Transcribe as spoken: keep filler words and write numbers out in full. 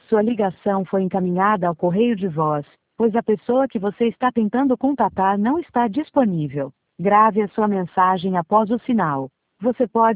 Sua ligação foi encaminhada ao correio de voz, pois a pessoa que você está tentando contatar não está disponível. Grave a sua mensagem após o sinal. Você pode